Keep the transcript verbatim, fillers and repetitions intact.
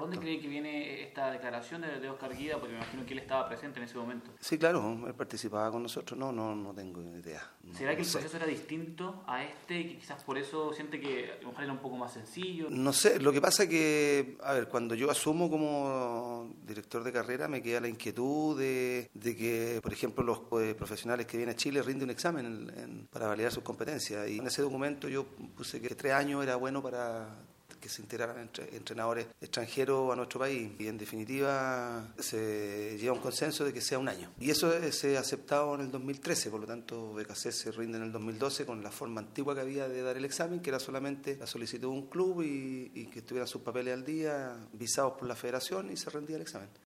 dónde cree que viene esta declaración de, de Oscar Guida? Porque me imagino que él estaba presente en ese momento. Sí, claro, él participaba con nosotros. No, no, no tengo idea. No, ¿Será que el no sé. proceso era distinto a este y que quizás por eso siente que a lo mejor era un poco más sencillo? No sé, lo que pasa es que, a ver, cuando yo asumo como director de carrera me queda la inquietud de, de que, por ejemplo, los eh, profesionales que vienen a Chile rinden un examen en, en, para validar sus competencias. Y en ese documento yo puse que tres años era bueno para que se integraran entre, entrenadores extranjeros a nuestro país. Y en definitiva se llega a un consenso de que sea un año. Y eso se ha aceptado en el dos mil trece, por lo tanto B K C se rinde en el dos mil doce con la forma antigua que había de dar el examen, que era solamente la solicitud de un club y, y que estuvieran sus papeles al día, visados por la federación, y se rendía el examen.